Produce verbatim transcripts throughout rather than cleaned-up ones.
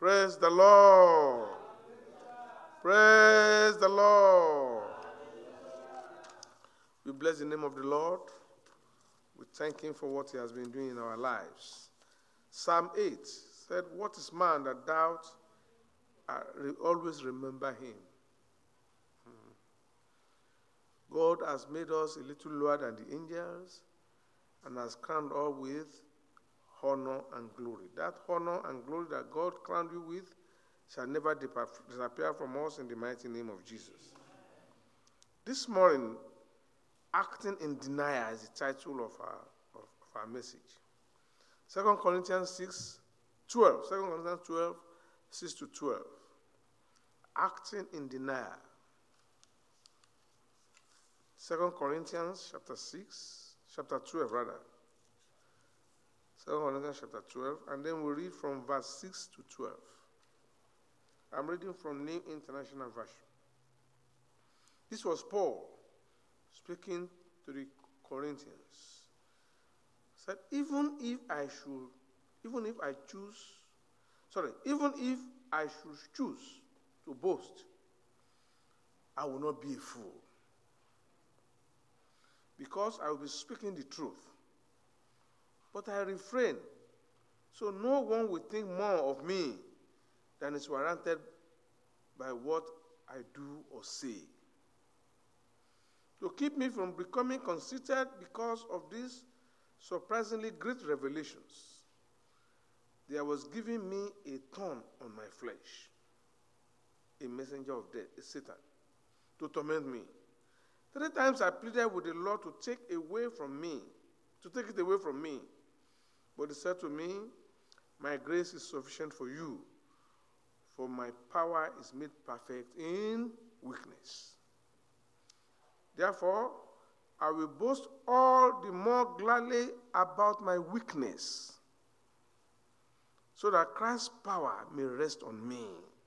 Praise the Lord. Praise the Lord. We bless the name of the Lord. We thank him for what he has been doing in our lives. Psalm eight said, what is man that thou uh, always remember him? Hmm. God has made us a little lower than the angels and has crowned us with honor and glory. That honor and glory that God crowned you with shall never disappear from us in the mighty name of Jesus. This morning, acting in denial is the title of our, of, of our message. Second Corinthians six, twelve. Second Corinthians twelve, six to twelve. Acting in denial. Second Corinthians chapter six, chapter twelve rather. Second Corinthians chapter twelve, and then we read from verse six to twelve. I'm reading from New International Version. This was Paul speaking to the Corinthians. He said, even if I should, even if I choose, sorry, even if I should choose to boast, I will not be a fool. Because I will be speaking the truth. But I refrain, so no one will think more of me than is warranted by what I do or say. To keep me from becoming conceited because of these surprisingly great revelations, there was given me a thorn on my flesh, a messenger of death, a Satan, to torment me. Three times I pleaded with the Lord to take away from me, to take it away from me. But he said to me, my grace is sufficient for you, for my power is made perfect in weakness. Therefore, I will boast all the more gladly about my weakness, so that Christ's power may rest on me.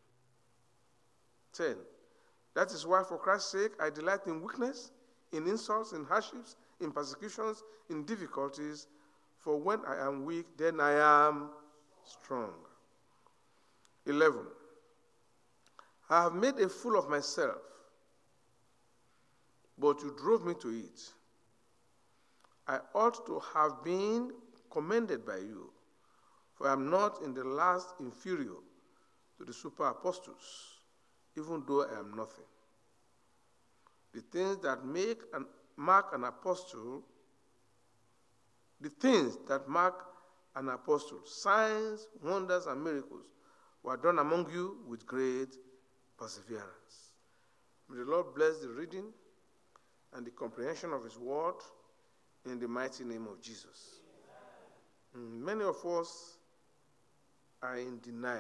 ten. That is why for Christ's sake I delight in weakness, in insults, in hardships, in persecutions, in difficulties, for when I am weak, then I am strong. eleven. I have made a fool of myself, but you drove me to it. I ought to have been commended by you, for I am not in the last inferior to the super apostles, even though I am nothing. The things that make and mark an apostle, the things that mark an apostle, signs, wonders, and miracles, were done among you with great perseverance. May the Lord bless the reading and the comprehension of his word in the mighty name of Jesus. Mm, many of us are in denial.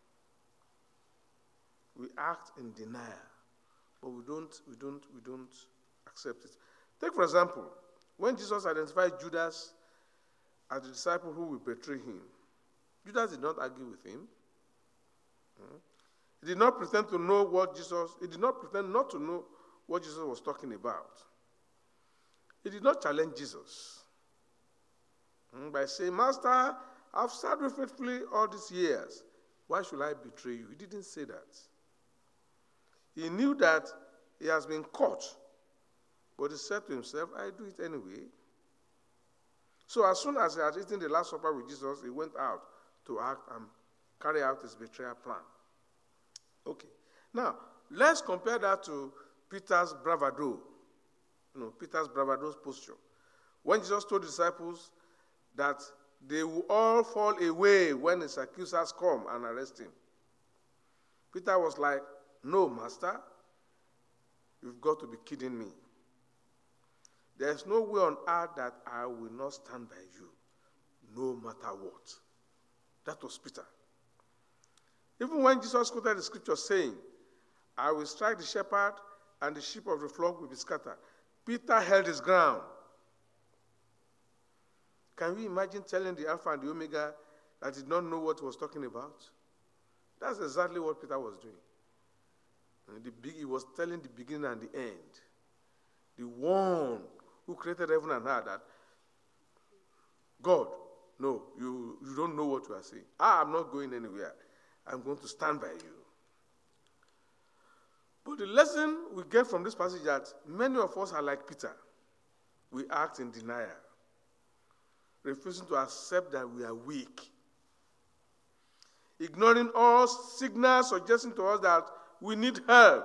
We act in denial, but we don't, we don't, we don't accept it. Take, for example, when Jesus identified Judas as the disciple who will betray him, Judas did not argue with him. Hmm? He did not pretend to know what Jesus, he did not pretend not to know what Jesus was talking about. He did not challenge Jesus hmm, by saying, Master, I've served you faithfully all these years. Why should I betray you? He didn't say that. He knew that he has been caught, but he said to himself, I do it anyway. So as soon as he had eaten the Last Supper with Jesus, he went out to act and carry out his betrayal plan. Okay. Now, let's compare that to Peter's bravado. You know, Peter's bravado's posture. When Jesus told the disciples that they will all fall away when his accusers come and arrest him, Peter was like, no, Master, you've got to be kidding me. There's no way on earth that I will not stand by you, no matter what. That was Peter. Even when Jesus quoted the scripture saying, I will strike the shepherd and the sheep of the flock will be scattered, Peter held his ground. Can we imagine telling the Alpha and the Omega that he did not know what he was talking about? That's exactly what Peter was doing. And the big, he was telling the beginning and the end. The one who created heaven and earth, that God, no, you, you don't know what you are saying. I am not going anywhere. I'm going to stand by you. But the lesson we get from this passage is that many of us are like Peter. We act in denial, refusing to accept that we are weak, ignoring all signals suggesting to us that we need help.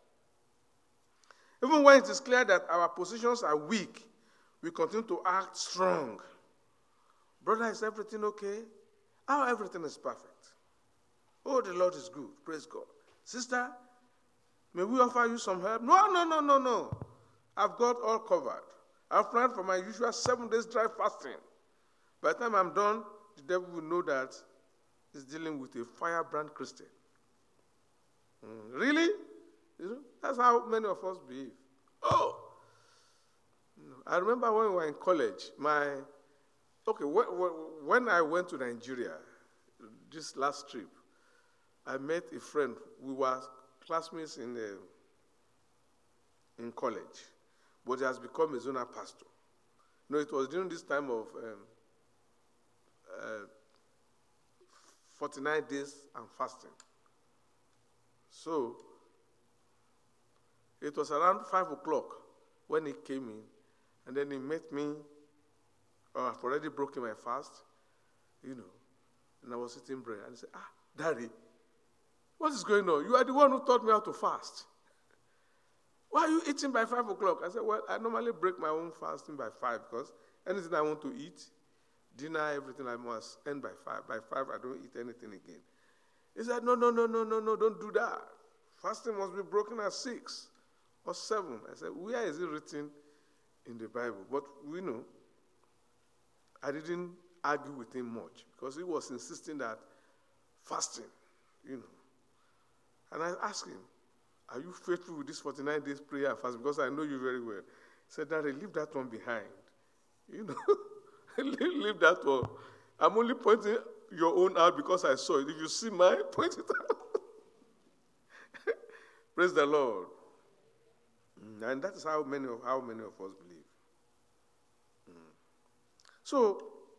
Even when it is clear that our positions are weak, we continue to act strong. Brother, is everything okay? How everything is perfect? Oh, the Lord is good. Praise God. Sister, may we offer you some help? No, no, no, no, no. I've got all covered. I've planned for my usual seven days dry fasting. By the time I'm done, the devil will know that he's dealing with a firebrand Christian. Mm, really? You know, that's how many of us behave. Oh! I remember when we were in college, my, okay, when I went to Nigeria, this last trip, I met a friend. We were classmates in, the, in college, but he has become a zonal pastor. You know, it was during this time of um, uh, forty-nine days and fasting. So, it was around five o'clock when he came in, and then he met me. Oh, I've already broken my fast, you know, and I was eating bread. And he said, ah, Daddy, what is going on? You are the one who taught me how to fast. Why are you eating by five o'clock? I said, well, I normally break my own fasting by five because anything I want to eat, dinner, everything I must end by five. By five, I don't eat anything again. He said, no, no, no, no, no, no, don't do that. Fasting must be broken at six or seven. I said, where is it written in the Bible? But we know, I didn't argue with him much because he was insisting that fasting, you know. And I asked him, are you faithful with this forty-nine days prayer and fast? Because I know you very well. He said, Daddy, leave that one behind. You know, leave, leave that one. I'm only pointing your own out because I saw it. If you see mine, point it out. Praise the Lord. And that is how many of how many of us believe. Mm. So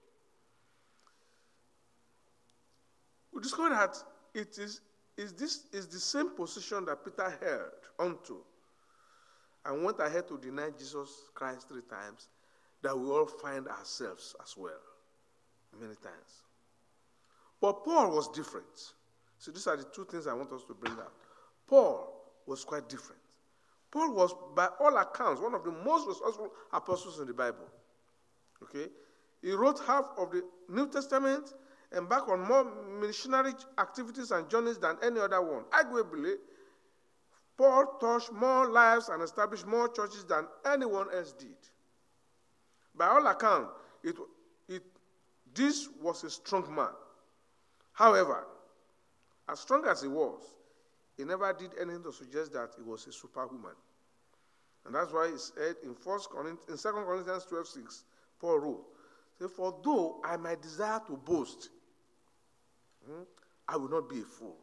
we discover that it is, is this is the same position that Peter held onto and went ahead to deny Jesus Christ three times that we all find ourselves as well, many times. But Paul was different. So these are the two things I want us to bring out. Paul was quite different. Paul was, by all accounts, one of the most resourceful apostles in the Bible. Okay? He wrote half of the New Testament, embarked on more missionary activities and journeys than any other one. Arguably, Paul touched more lives and established more churches than anyone else did. By all accounts, it, it, this was a strong man. However, as strong as he was, he never did anything to suggest that he was a superhuman. And that's why he said in First Corinthians, in Second Corinthians twelve six, Paul wrote, say, for though I might desire to boast, hmm, I will not be a fool.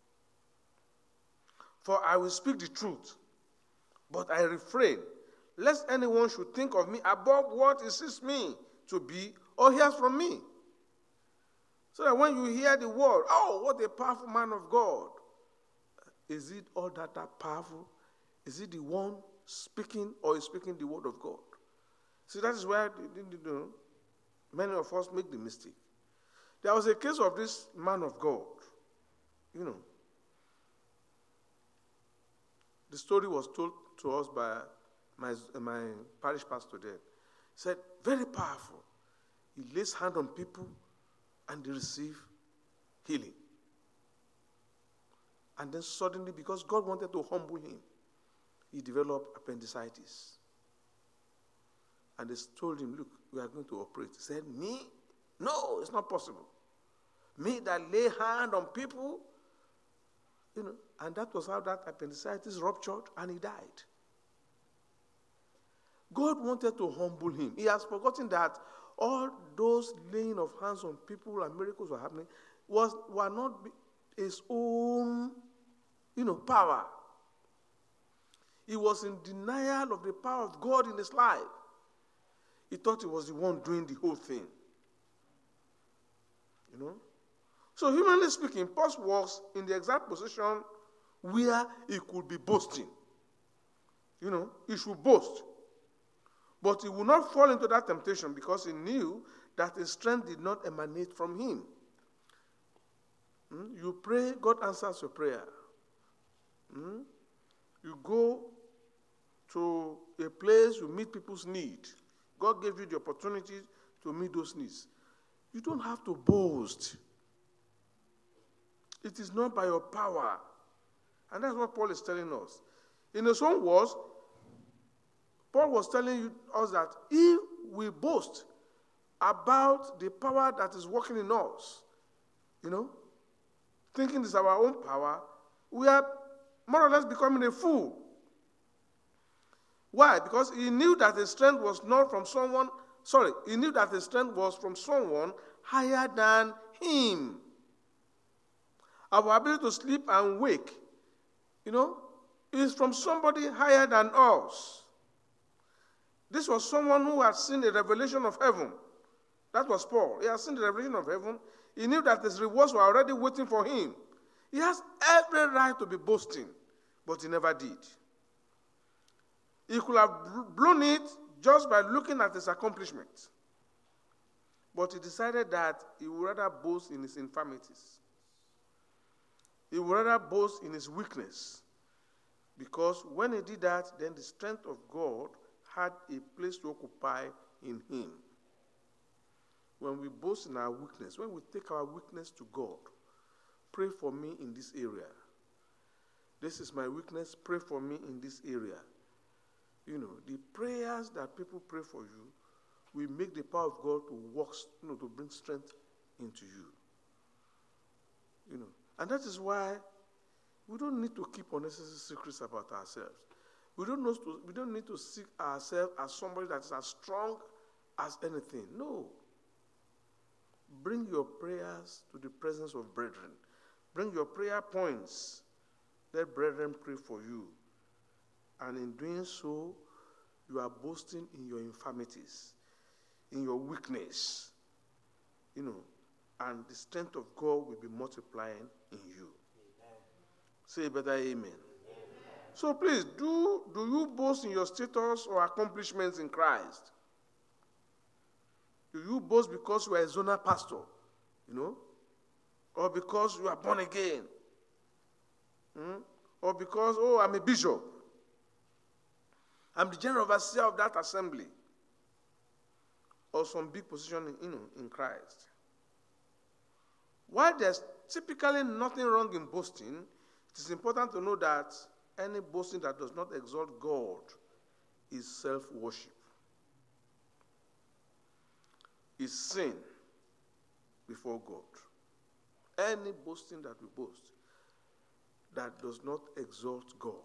For I will speak the truth, but I refrain, lest anyone should think of me above what he sees me to be or hears from me. So that when you hear the word, oh, what a powerful man of God. Is it all that, that powerful? Is it the one speaking or is speaking the word of God? See, that is where you know, many of us make the mistake. There was a case of this man of God. You know, the story was told to us by my, my parish pastor then. He said, very powerful. He lays hand on people and they receive healing. And then suddenly, because God wanted to humble him, he developed appendicitis. And they told him, look, we are going to operate. He said, me? No, it's not possible. Me that lay hand on people, you know, and that was how that appendicitis ruptured and he died. God wanted to humble him. He has forgotten that all those laying of hands on people and miracles were happening was were not his own, you know, power. He was in denial of the power of God in his life. He thought he was the one doing the whole thing. You know? So humanly speaking, Paul was in the exact position where he could be boasting. You know, he should boast. But he would not fall into that temptation because he knew that his strength did not emanate from him. Hmm? You pray, God answers your prayer. Hmm? You go to a place, you meet people's need. God gave you the opportunity to meet those needs. You don't have to boast. It is not by your power. And that's what Paul is telling us. In his own words, Paul was telling you, us that if we boast about the power that is working in us, you know, thinking it's our own power, we are more or less becoming a fool. Why? Because he knew that his strength was not from someone, sorry, he knew that his strength was from someone higher than him. Our ability to sleep and wake, you know, is from somebody higher than us. This was someone who had seen a revelation of heaven. That was Paul. He had seen the revelation of heaven. He knew that his rewards were already waiting for him. He has every right to be boasting, but he never did. He could have blown it just by looking at his accomplishments. But he decided that he would rather boast in his infirmities. He would rather boast in his weakness. Because when he did that, then the strength of God had a place to occupy in him. When we boast in our weakness, when we take our weakness to God, pray for me in this area. This is my weakness, pray for me in this area. You know, the prayers that people pray for you will make the power of God to work, you know, to bring strength into you. You know, and that is why we don't need to keep unnecessary secrets about ourselves. We don't, know to, we don't need to see ourselves as somebody that is as strong as anything. No. Bring your prayers to the presence of brethren. Bring your prayer points. Let brethren pray for you. And in doing so, you are boasting in your infirmities, in your weakness. You know, and the strength of God will be multiplying in you. Amen. Say better amen. Amen. So please, do, do you boast in your status or accomplishments in Christ? Do you boast because you are a zonal pastor, you know? Or because you are born again? Hmm? Or because, oh, I'm a bishop. I'm the general overseer of that assembly. Or some big position in, you know, in Christ. While there's typically nothing wrong in boasting, it is important to know that any boasting that does not exalt God is self-worship. Is sin before God. Any boasting that we boast that does not exalt God,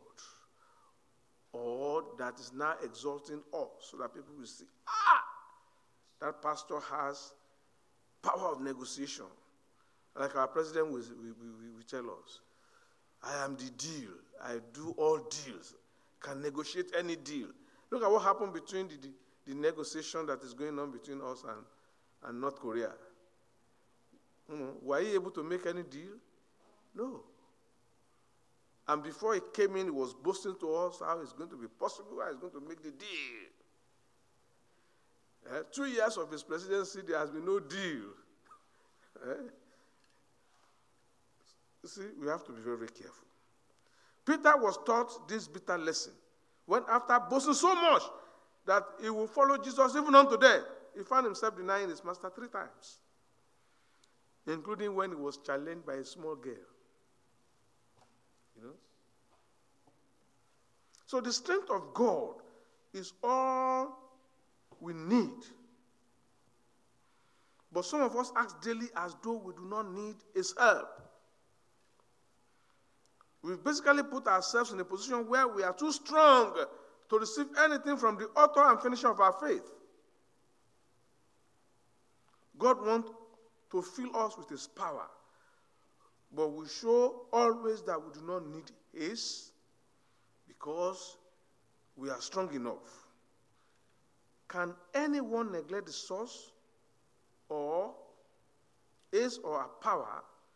or that is now exalting us, so that people will see, ah, that pastor has power of negotiation. Like our president will, will, will, will tell us, I am the deal. I do all deals. Can negotiate any deal. Look at what happened between the, the, the negotiation that is going on between us and, and North Korea. Mm, were you able to make any deal? No. And before he came in, he was boasting to us how it's going to be possible, how he's going to make the deal. Uh, two years of his presidency, there has been no deal. uh, you see, we have to be very, very careful. Peter was taught this bitter lesson when, after boasting so much that he will follow Jesus even unto death, he found himself denying his master three times, including when he was challenged by a small girl. You know? So the strength of God is all we need. But some of us act daily as though we do not need his help. We've basically put ourselves in a position where we are too strong to receive anything from the author and finisher of our faith. God wants to fill us with his power, but we show always that we do not need his because we are strong enough. Can anyone neglect the source or his or our power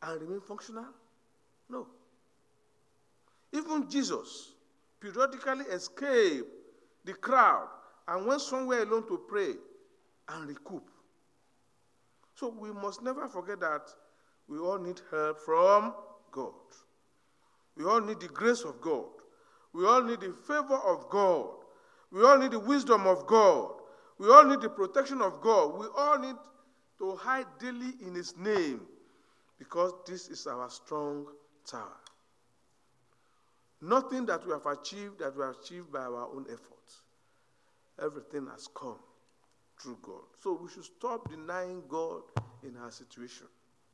and remain functional? No. Even Jesus periodically escaped the crowd and went somewhere alone to pray and recoup. So we must never forget that we all need help from God. We all need the grace of God. We all need the favor of God. We all need the wisdom of God. We all need the protection of God. We all need to hide daily in His name, because this is our strong tower. Nothing that we have achieved that we have achieved by our own efforts. Everything has come through God. So we should stop denying God in our situation.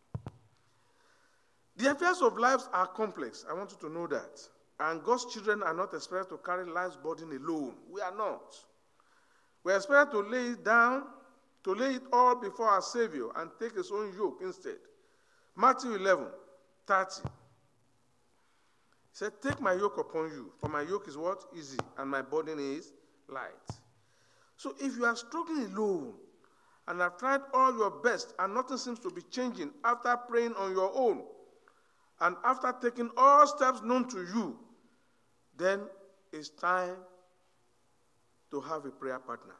The affairs of life are complex. I want you to know that. And God's children are not expected to carry life's burden alone. We are not. We are expected to lay it down, to lay it all before our Savior and take His own yoke instead. Matthew eleven, thirty. He said, take my yoke upon you, for my yoke is what? Easy, and my burden is light. So if you are struggling alone and have tried all your best and nothing seems to be changing after praying on your own and after taking all steps known to you, then it's time to have a prayer partner.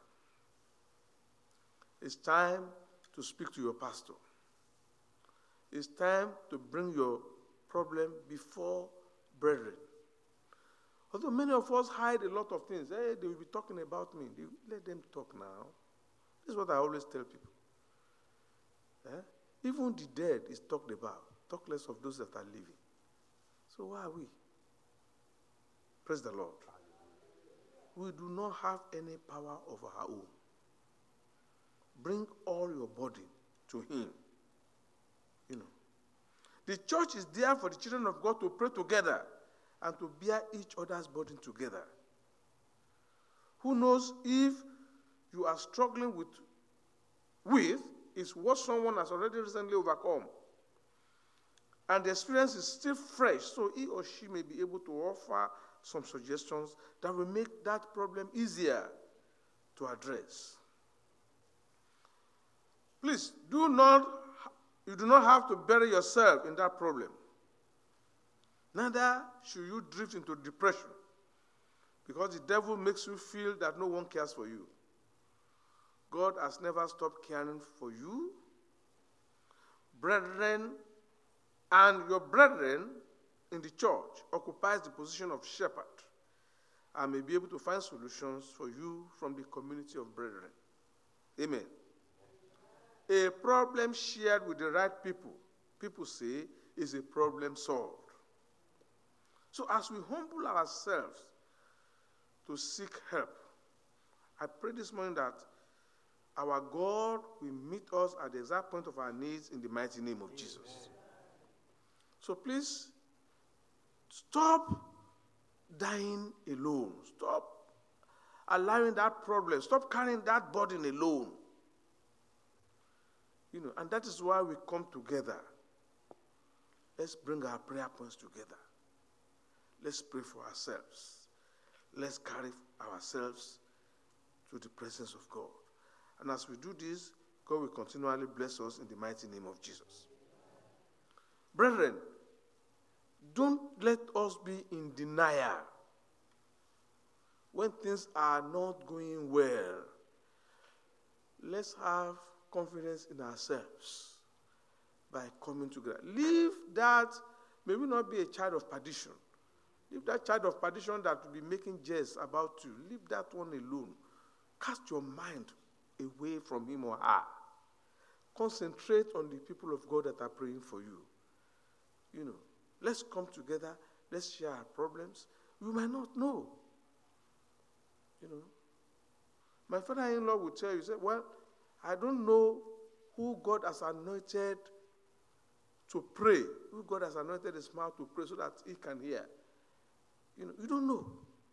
It's time to speak to your pastor. It's time to bring your problem before brethren. Although many of us hide a lot of things. Hey, they will be talking about me. They, let them talk now. This is what I always tell people. Eh? Even the dead is talked about. Talk less of those that are living. So why are we? Praise the Lord. We do not have any power of our own. Bring all your burden to Him. You know. The church is there for the children of God to pray together and to bear each other's burden together. Who knows if you are struggling with, with is what someone has already recently overcome. And the experience is still fresh, so he or she may be able to offer some suggestions that will make that problem easier to address. Please, do not, you do not have to bury yourself in that problem. Neither should you drift into depression, because the devil makes you feel that no one cares for you. God has never stopped caring for you. Brethren, and your brethren in the church occupies the position of shepherd and may be able to find solutions for you from the community of brethren. Amen. A problem shared with the right people, people say, is a problem solved. So as we humble ourselves to seek help, I pray this morning that our God will meet us at the exact point of our needs in the mighty name of Amen. Jesus. So please, stop dying alone. Stop allowing that problem. Stop carrying that burden alone. You know, and that is why we come together. Let's bring our prayer points together. Let's pray for ourselves. Let's carry ourselves to the presence of God. And as we do this, God will continually bless us in the mighty name of Jesus. Brethren, don't let us be in denial when things are not going well. Let's have confidence in ourselves by coming together. Leave that, may we not be a child of perdition. Leave that child of perdition that will be making jest about you. Leave that one alone. Cast your mind away from him or her. Concentrate on the people of God that are praying for you. You know, let's come together. Let's share our problems. We might not know. You know, my father-in-law would tell you, say, well, I don't know who God has anointed to pray, who God has anointed his mouth to pray so that he can hear. You know, you don't know.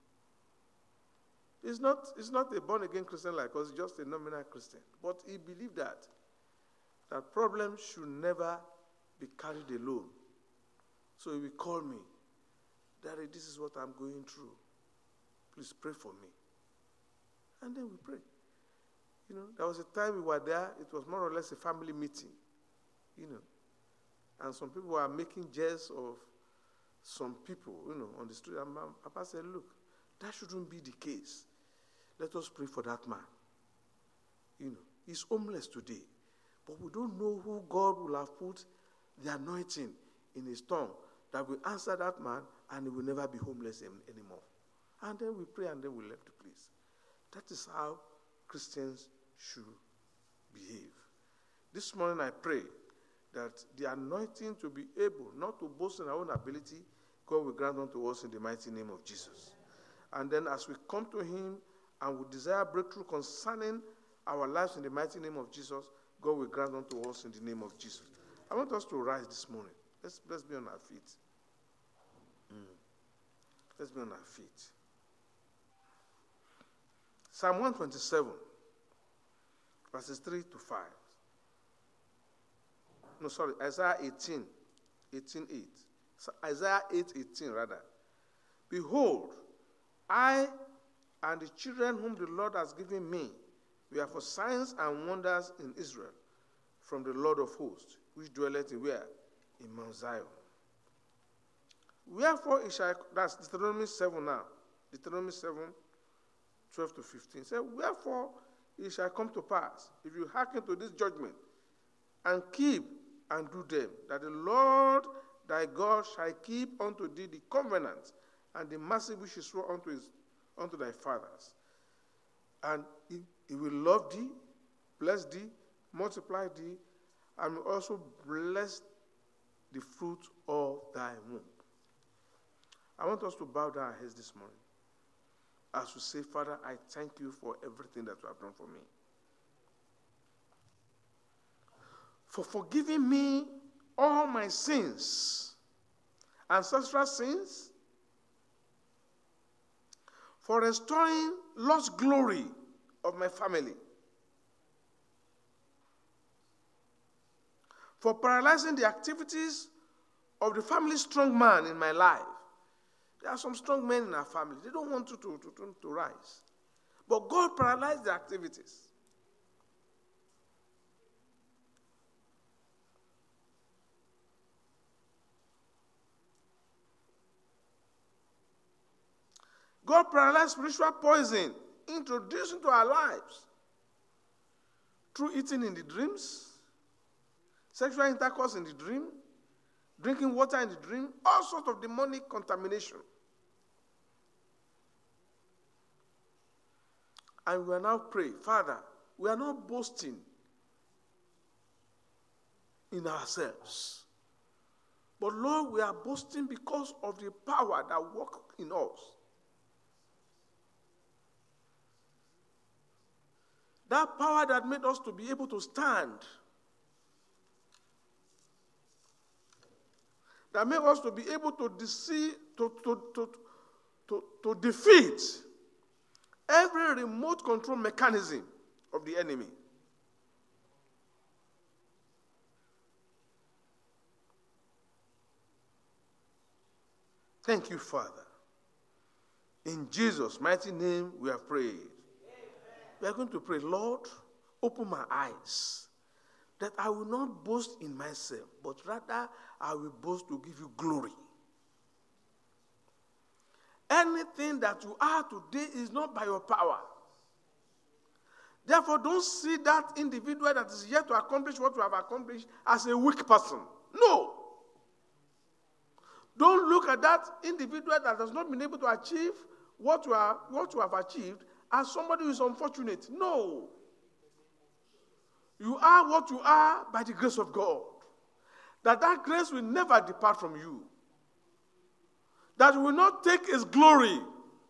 He's not, he's not a born-again Christian like us, he's just a nominal Christian. But he believed that, that problems should never be carried alone. So he will call me, Daddy, this is what I'm going through. Please pray for me. And then we pray. You know, there was a time we were there, it was more or less a family meeting. You know, And some people are making jest of some people, you know, on the street. And Papa said, look, that shouldn't be the case. Let us pray for that man. You know, he's homeless today. But we don't know who God will have put the anointing in his tongue that will answer that man, and he will never be homeless anymore. And then we pray, and then we left the place. That is how Christians should behave. This morning I pray that the anointing to be able not to boast in our own ability, God will grant unto us in the mighty name of Jesus. And then as we come to him and we desire breakthrough concerning our lives in the mighty name of Jesus, God will grant unto us in the name of Jesus. I want us to rise this morning. Let's, let's be on our feet. Mm. Let's be on our feet. Psalm one twenty-seven, verses three to five. No, sorry, Isaiah eighteen, eighteen eight. So Isaiah eight eighteen, rather. Behold, I and the children whom the Lord has given me, we are for signs and wonders in Israel, from the Lord of hosts, which dwelleth in where? In Mount Zion. Wherefore it shall, that's Deuteronomy seven now. Deuteronomy seven, twelve to fifteen. Say, wherefore it shall come to pass, if you hearken to this judgment, and keep and do them, that the Lord thy God shall keep unto thee the covenant and the mercy which he swore unto, his, unto thy fathers. And he, he will love thee, bless thee, multiply thee, and will also bless the fruit of thy womb. I want us to bow down our heads this morning as we say, Father, I thank you for everything that you have done for me. For forgiving me all my sins, ancestral sins, for restoring lost glory of my family, for paralyzing the activities of the family strong man in my life. There are some strong men in our family. They don't want you to, to, to, to rise. But God paralyzed the activities. God paralyzed spiritual poison introduced into our lives through eating in the dreams, sexual intercourse in the dream, drinking water in the dream, all sorts of demonic contamination. And we are now praying, Father, we are not boasting in ourselves. But Lord, we are boasting because of the power that works in us. That power that made us to be able to stand. That made us to be able to deceive, to, to, to, to, to defeat every remote control mechanism of the enemy. Thank you, Father. In Jesus' mighty name we have prayed. We are going to pray, Lord, open my eyes, that I will not boast in myself, but rather I will boast to give you glory. Anything that you are today is not by your power. Therefore, don't see that individual that is yet to accomplish what you have accomplished as a weak person. No. Don't look at that individual that has not been able to achieve what you are, what you have achieved as somebody who is unfortunate. No. You are what you are by the grace of God. That that grace will never depart from you. That you will not take his glory.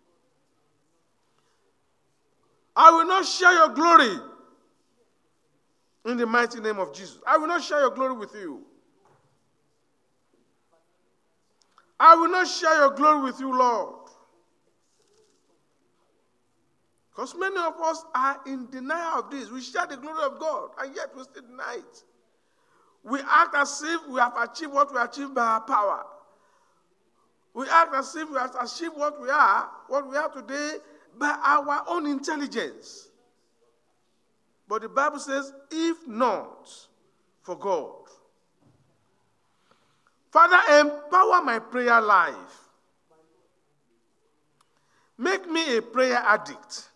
I will not share your glory in the mighty name of Jesus. I will not share your glory with you. I will not share your glory with you, Lord. Because many of us are in denial of this. We share the glory of God, and yet we still deny it. We act as if we have achieved what we achieved by our power. We act as if we have achieved what we are, what we are today, by our own intelligence. But the Bible says, if not for God. Father, empower my prayer life. Make me a prayer addict.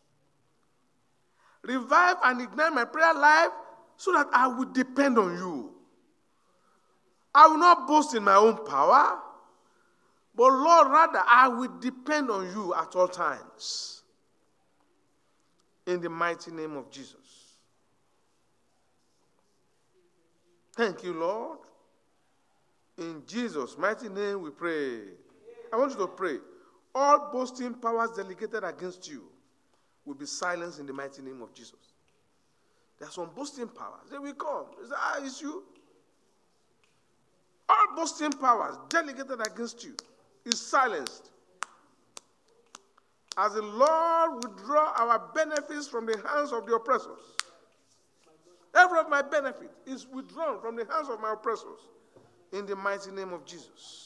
Revive and ignite my prayer life so that I will depend on you. I will not boast in my own power, but Lord, rather, I will depend on you at all times. In the mighty name of Jesus. Thank you, Lord. In Jesus' mighty name we pray. I want you to pray. All boasting powers delegated against you will be silenced in the mighty name of Jesus. There are some boasting powers. They will come. Is that, ah, it's you? All boasting powers delegated against you is silenced. As the Lord withdraw our benefits from the hands of the oppressors, every of my benefit is withdrawn from the hands of my oppressors in the mighty name of Jesus.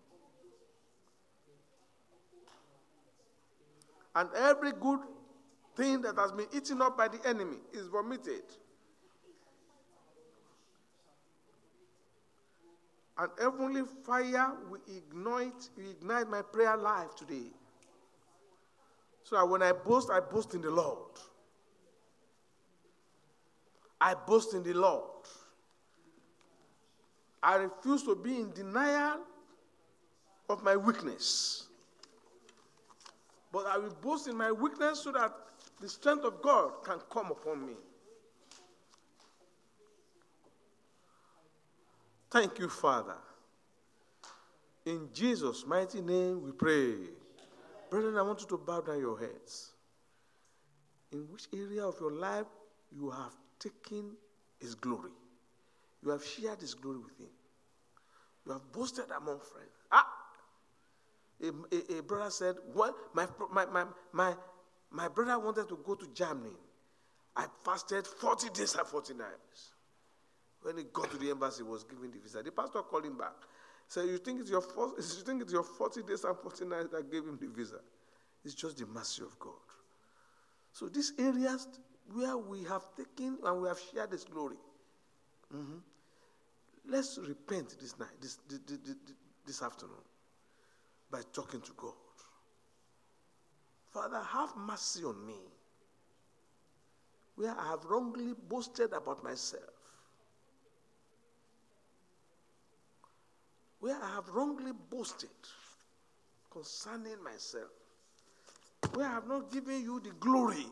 And every good thing that has been eaten up by the enemy is vomited. And heavenly fire will ignite, will ignite my prayer life today. So that when I boast, I boast in the Lord. I boast in the Lord. I refuse to be in denial of my weakness. But I will boast in my weakness so that the strength of God can come upon me. Thank you, Father. In Jesus' mighty name we pray. Brethren, I want you to bow down your heads. In which area of your life you have taken his glory? You have shared his glory with him. You have boasted among friends. Ah! A, a, a brother said, what? My, my, my, my, my brother wanted to go to Germany. I fasted forty days and forty nights. When he got to the embassy, he was given the visa. The pastor called him back. Said, you think it's your first, you think it's your forty days and forty nights that gave him the visa? It's just the mercy of God. So these areas where we have taken and we have shared his glory, mm-hmm, let's repent this night, this, this, this, this afternoon, by talking to God. Father, have mercy on me, where I have wrongly boasted about myself, where I have wrongly boasted concerning myself, where I have not given you the glory.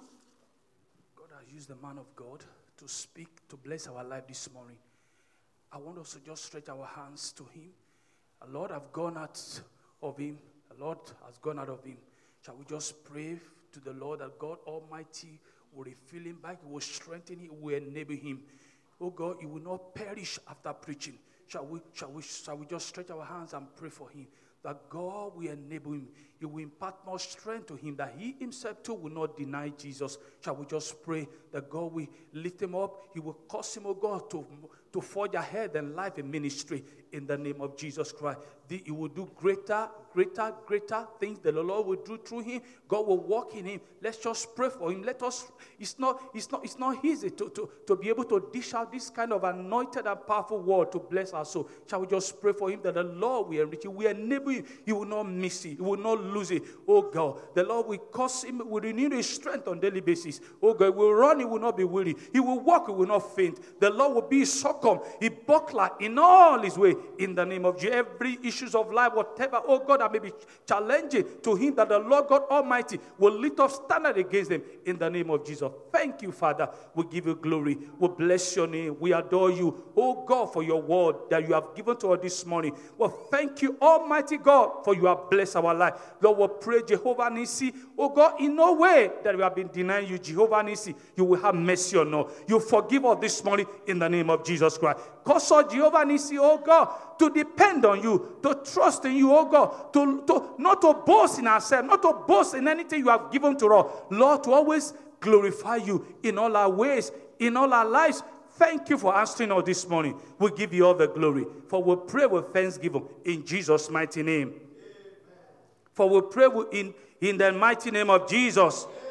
God has used the man of God to speak, to bless our life this morning. I want us to just stretch our hands to him. The Lord have gone out of him. The Lord has gone out of him. Shall we just pray to the Lord that God Almighty will refill him back, will strengthen him, will enable him. Oh God, he will not perish after preaching. Shall we, shall we, shall we just stretch our hands and pray for him? That God will enable him. He will impart more strength to him, that he himself too will not deny Jesus. Shall we just pray that God will lift him up? He will cause him, oh God, to, to forge ahead in life and ministry in the name of Jesus Christ. He will do greater, greater, greater things that the Lord will do through him. God will walk in him. Let's just pray for him. Let us, it's not, it's not, it's not easy to, to, to be able to dish out this kind of anointed and powerful word to bless our soul. Shall we just pray for him that the Lord will enrich him, will enable him. He will not miss it. He will not lose it. Oh God, the Lord will cause him, will renew his strength on a daily basis. Oh God, he will run, he will not be weary. He will walk, he will not faint. The Lord will be his succor, he buckler in all his way. In the name of Jesus, every issues of life, whatever, oh God, that may be challenging to him, that the Lord God Almighty will lift up standard against them. In the name of Jesus. Thank you, Father. We give you glory. We bless your name. We adore you, oh God, for your word that you have given to us this morning. Well, thank you, Almighty God, for you have blessed our life. Lord, we pray, Jehovah Nissi, oh God, in no way that we have been denying you, Jehovah Nissi, you will have mercy on us. You forgive us this morning in the name of Jesus Christ. Cause us, Jehovah Nissi, oh God, to depend on you, to trust in you, oh God, to, to not to boast in ourselves, not to boast in anything you have given to us. Lord, to always glorify you in all our ways, in all our lives. Thank you for answering us this morning. We give you all the glory. For we pray with thanksgiving in Jesus' mighty name. Amen. For we pray in, in the mighty name of Jesus. Amen.